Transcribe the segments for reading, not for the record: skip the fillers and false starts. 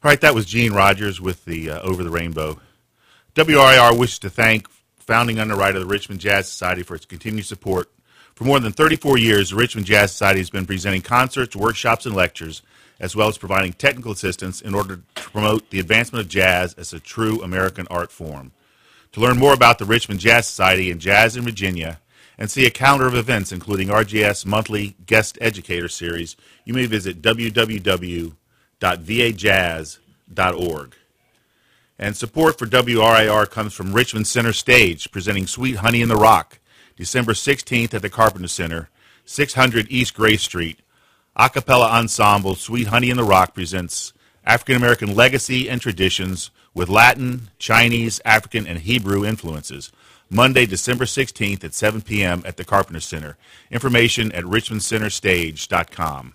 All right, that was Gene Rogers with the Over the Rainbow. WRIR wishes to thank founding underwriter of the Richmond Jazz Society for its continued support. For more than 34 years, the Richmond Jazz Society has been presenting concerts, workshops, and lectures, as well as providing technical assistance in order to promote the advancement of jazz as a true American art form. To learn more about the Richmond Jazz Society and Jazz in Virginia, and see a calendar of events including RJS monthly guest educator series, you may visit www.vajazz.org. And support for WRIR comes from Richmond Center Stage, presenting Sweet Honey in the Rock, December 16th at the Carpenter Center, 600 East Gray Street. A cappella ensemble Sweet Honey in the Rock presents African American legacy and traditions with Latin, Chinese, African, and Hebrew influences. Monday, December 16th at 7 p.m. at the Carpenter Center. Information at richmondcenterstage.com.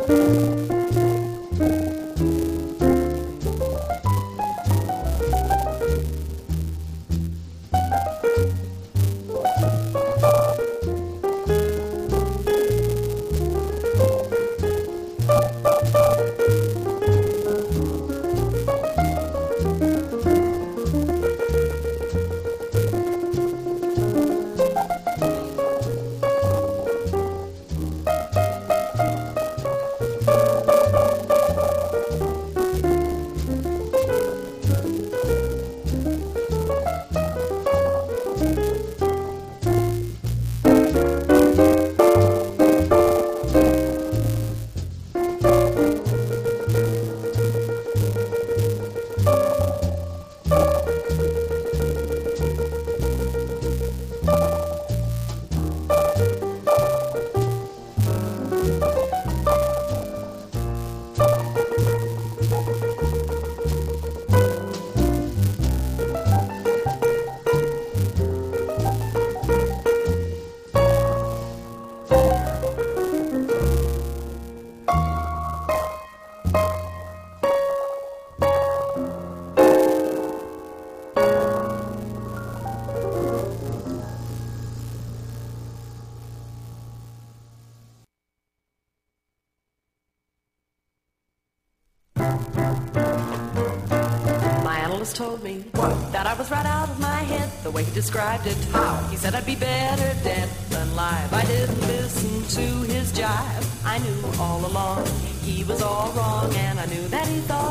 Told me that I was right out of my head the way he described it. How? He said I'd be better dead than live. I didn't listen to his jive. I knew all along he was all wrong, and I knew that he thought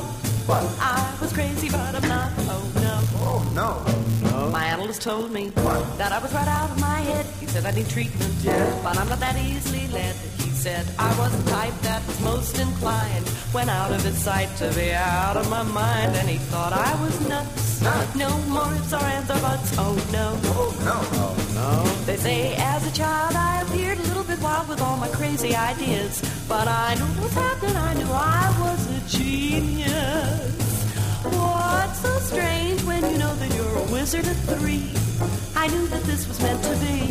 I was crazy, but I'm not. Oh no. Oh no. My analyst told me that I was right out of my head. He said I need treatment, but I'm not that easily led. He said I was the type that was most inclined when out of his sight to be out of my mind, and he thought I was nuts. No more ifs or ands or buts. Oh no. Oh no. Oh no. They say as a child I appeared a little bit wild with all my crazy ideas, but I knew what was happening. I knew I was a genius. What's so strange when you know that you're a wizard at 3? I knew that this was meant to be.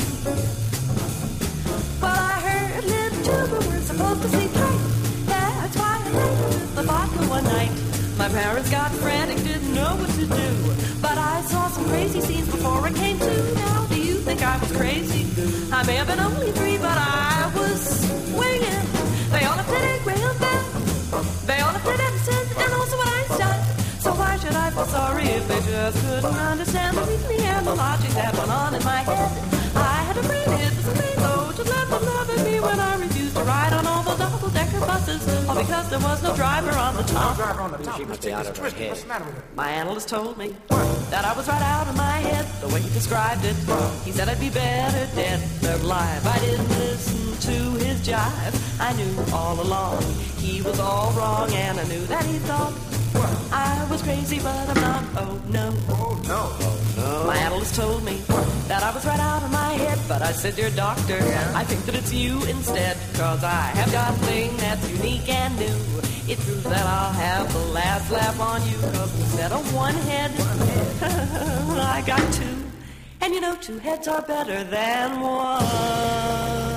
But I heard little children were supposed to sleep tight. That's why I left with the vodka one night. My parents got frantic, didn't know what to do. But I saw some crazy scenes before I came to. Now do you think I was crazy? I may have been only 3, but I was swinging. They all have played Graham Bell. They all have played Edison and also what Einstein. So why should I feel sorry if they just couldn't understand the reasoning and the logic that went on in my head? I had a friend, it was a thing, though, just left them loving me when I refused to ride on all the double-decker buses, all because there was no driver on the top. She must be out of her head. My analyst told me that I was right out of my head, the way he described it. He said I'd be better dead than alive. I didn't listen to his jive. I knew all along he was all wrong, and I knew that he thought I was crazy, but I'm not. Oh no. Oh no. Oh no. My analyst told me that I was right out of my head, but I said, dear doctor, I think that it's you instead, cause I have got a thing that's unique and new. It proves that I'll have the last laugh on you, cause instead of one head, I got 2. And you know 2 heads are better than one.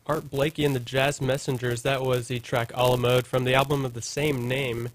Art Blakey and the Jazz Messengers. That was the track A la Mode from the album of the same name.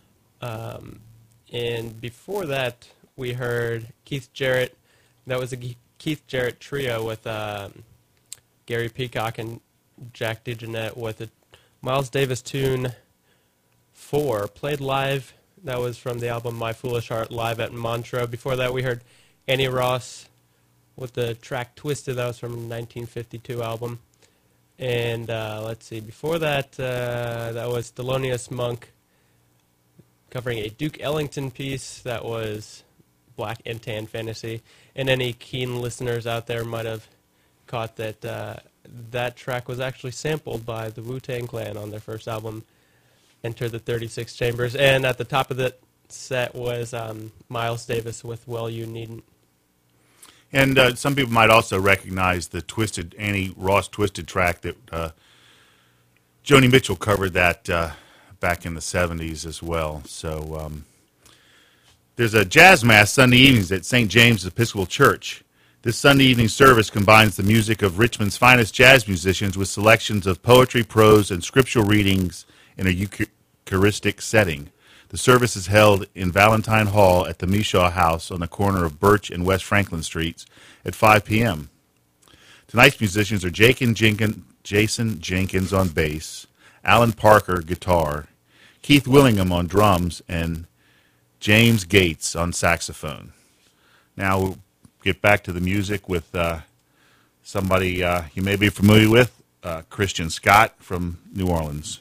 And before that, we heard Keith Jarrett. That was a Keith Jarrett trio with Gary Peacock and Jack DeJohnette with a Miles Davis tune 4, played live. That was from the album My Foolish Heart, live at Montreux. Before that, we heard Annie Ross with the track Twisted. That was from the 1952 album. And let's see, before that, that was Thelonious Monk covering a Duke Ellington piece. That was Black and Tan Fantasy. And any keen listeners out there might have caught that that track was actually sampled by the Wu-Tang Clan on their first album, Enter the 36 Chambers. And at the top of the set was Miles Davis with Well You Needn't. And some people might also recognize the Twisted, Annie Ross Twisted track that Joni Mitchell covered that back in the 70s as well. So there's a jazz mass Sunday evenings at St. James Episcopal Church. This Sunday evening service combines the music of Richmond's finest jazz musicians with selections of poetry, prose, and scriptural readings in a Eucharistic setting. The service is held in Valentine Hall at the Mishaw House on the corner of Birch and West Franklin Streets at 5 p.m. Tonight's musicians are Jason Jenkins on bass, Alan Parker guitar, Keith Willingham on drums, and James Gates on saxophone. Now we'll get back to the music with somebody you may be familiar with, Christian Scott from New Orleans.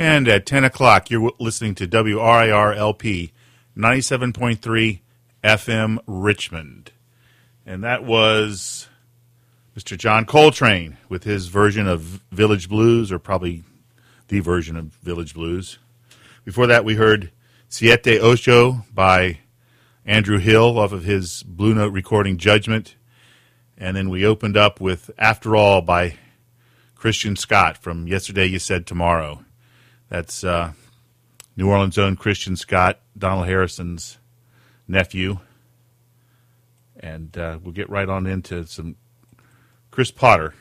And at 10 o'clock, you're listening to WRIR-LP 97.3 FM Richmond. And that was Mr. John Coltrane with his version of Village Blues, or probably the version of Village Blues. Before that, we heard Siete Ocho by Andrew Hill off of his Blue Note recording Judgment. And then we opened up with After All by Christian Scott from Yesterday You Said Tomorrow. That's New Orleans' own Christian Scott, Donald Harrison's nephew. And we'll get right on into some Chris Potter.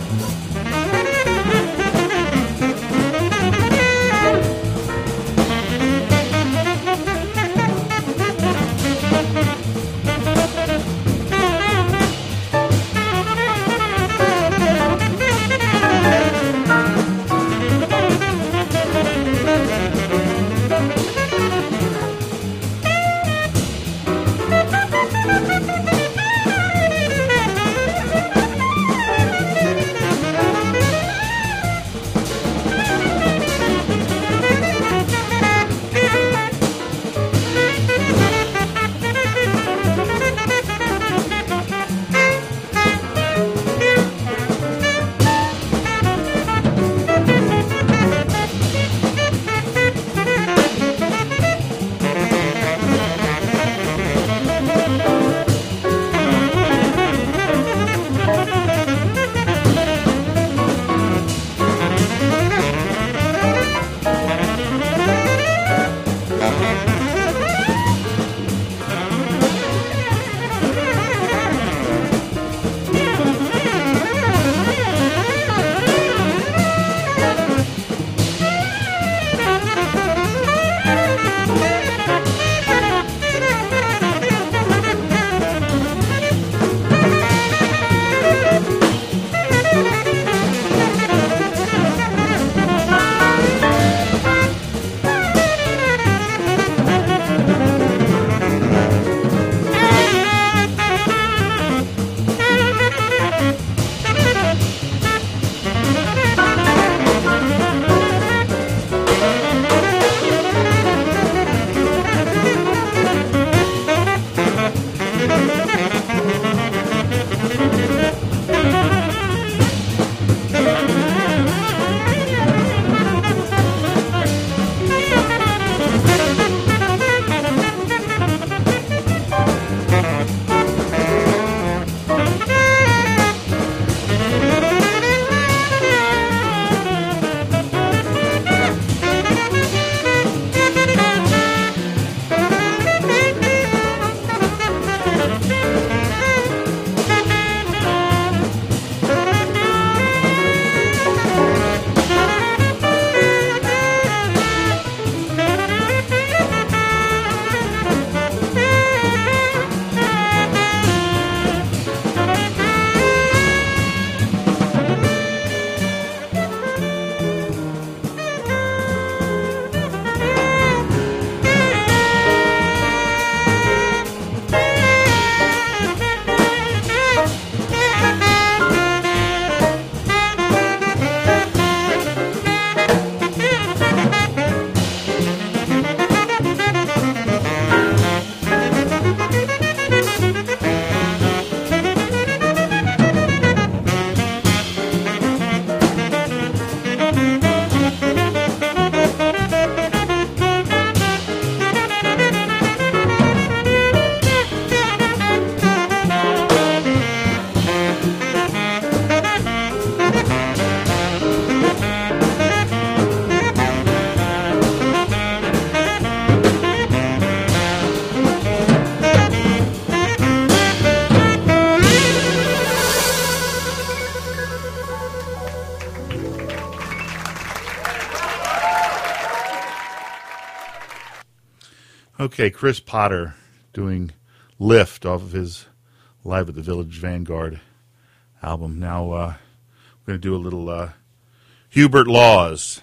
Okay, Chris Potter doing Lift off of his Live at the Village Vanguard album. Now we're going to do a little Hubert Laws.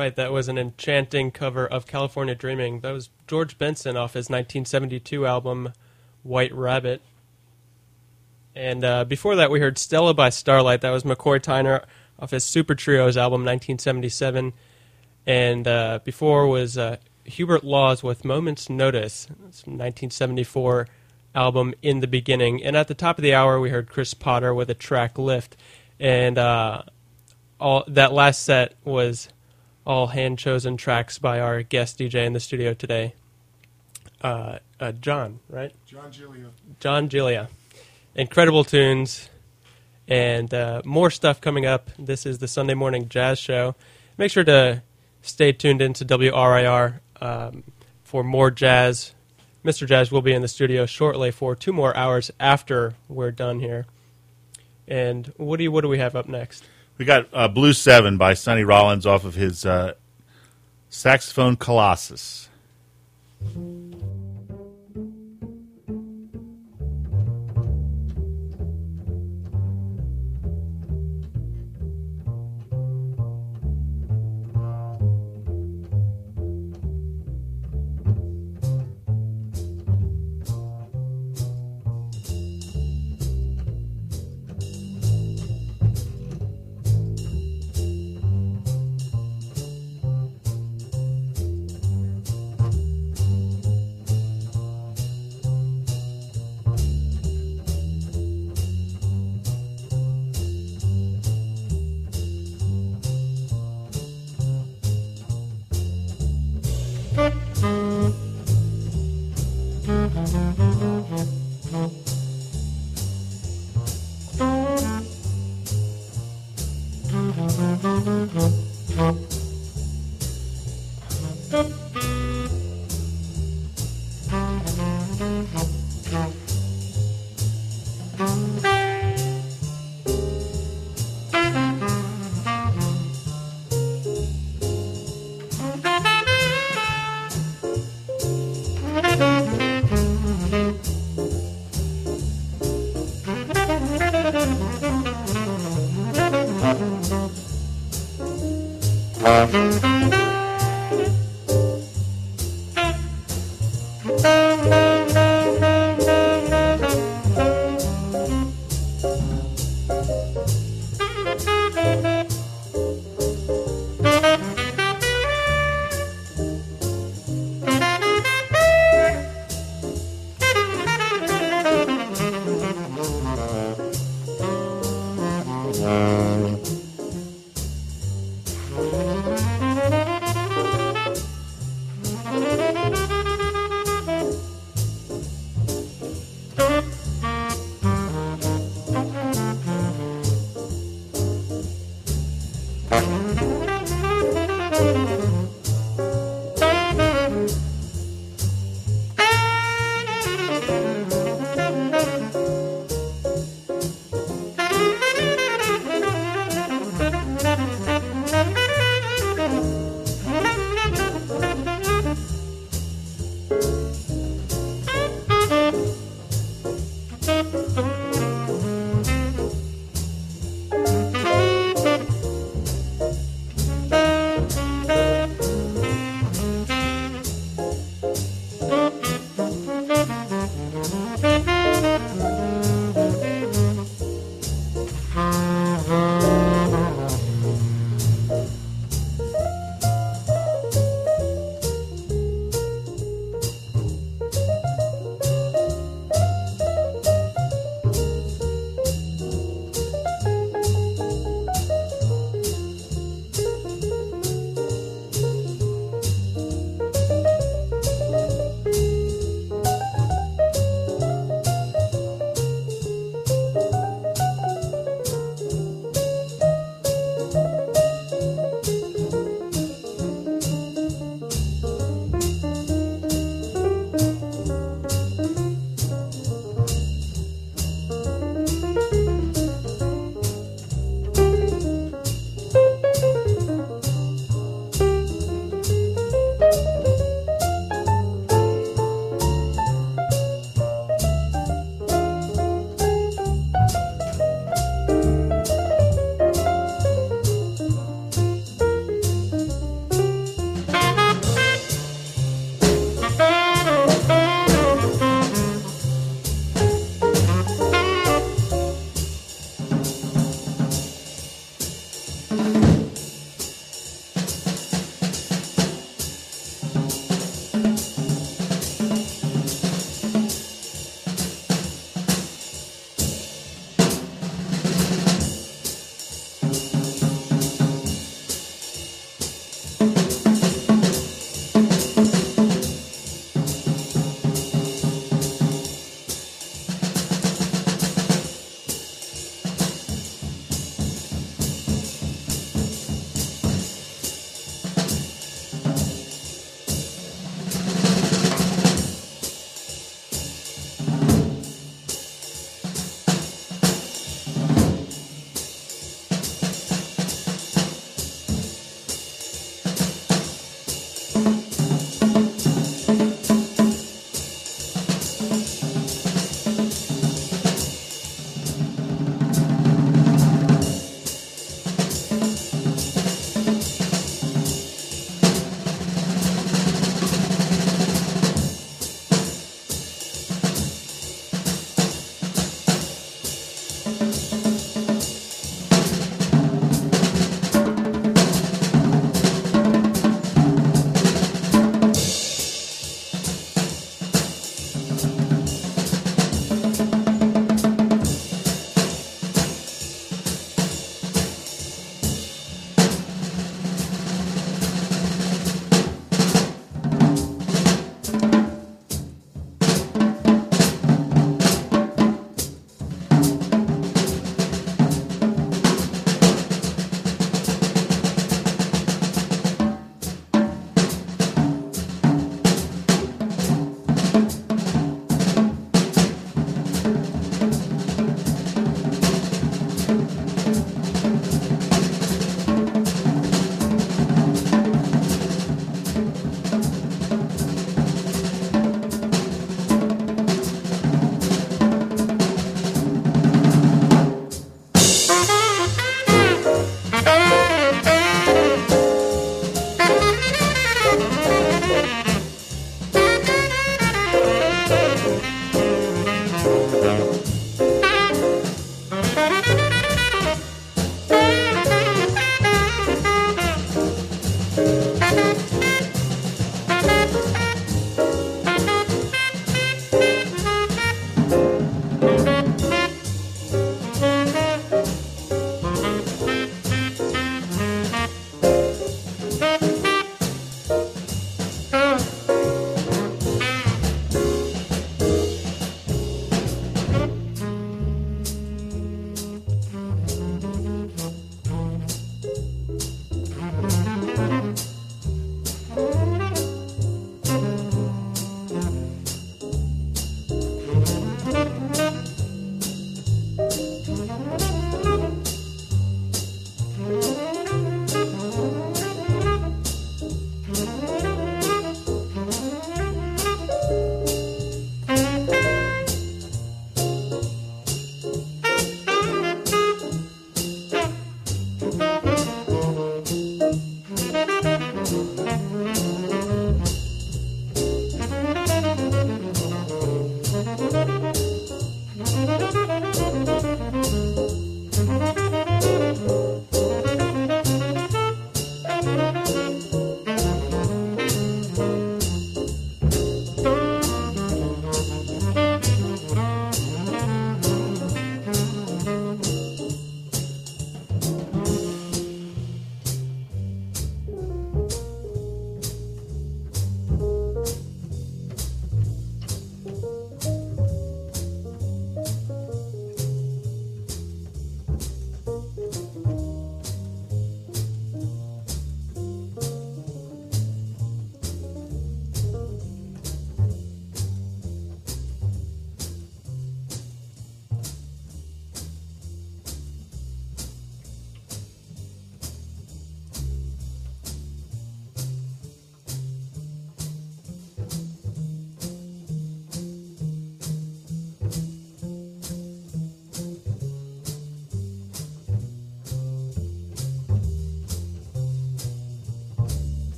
right, that was an enchanting cover of California Dreaming. That was George Benson off his 1972 album, White Rabbit. And before that, we heard Stella by Starlight. That was McCoy Tyner off his Super Trios album, 1977. And before was Hubert Laws with Moment's Notice. It's 1974 album, In the Beginning. And at the top of the hour, we heard Chris Potter with a track Lift. And all that last set was all hand-chosen tracks by our guest DJ in the studio today, John, right? John Gilia. Incredible tunes, and more stuff coming up. This is the Sunday Morning Jazz Show. Make sure to stay tuned into WRIR for more jazz. Mr. Jazz will be in the studio shortly for 2 more hours after we're done here. And Woody, what do we have up next? We got Blue 7 by Sonny Rollins off of his Saxophone Colossus.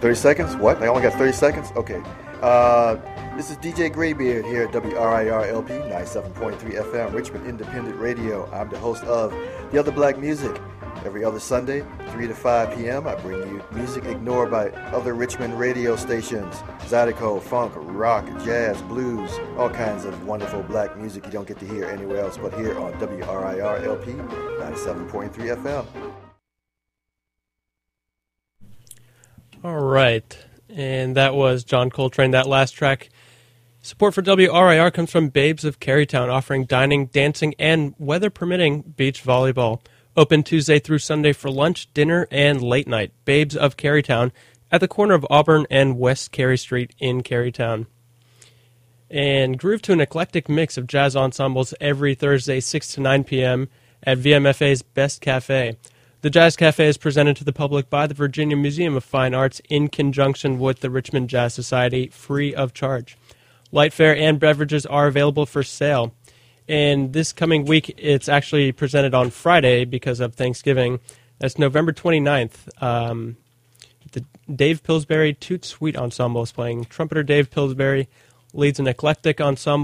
30 seconds? What? I only got 30 seconds? Okay. This is DJ Graybeard here at WRIR LP 97.3 FM, Richmond Independent Radio. I'm the host of The Other Black Music. Every other Sunday, 3 to 5 p.m., I bring you music ignored by other Richmond radio stations. Zydeco, funk, rock, jazz, blues, all kinds of wonderful black music you don't get to hear anywhere else but here on WRIR LP 97.3 FM. All right. And that was John Coltrane, that last track. Support for WRIR comes from Babes of Carytown, offering dining, dancing, and, weather permitting, beach volleyball. Open Tuesday through Sunday for lunch, dinner, and late night. Babes of Carytown at the corner of Auburn and West Cary Street in Carytown. And groove to an eclectic mix of jazz ensembles every Thursday, 6 to 9 p.m. at VMFA's Best Cafe. The Jazz Cafe is presented to the public by the Virginia Museum of Fine Arts in conjunction with the Richmond Jazz Society, free of charge. Light fare and beverages are available for sale. And this coming week, it's actually presented on Friday because of Thanksgiving. That's November 29th. The Dave Pillsbury Toot Sweet Ensemble is playing. Trumpeter Dave Pillsbury leads an eclectic ensemble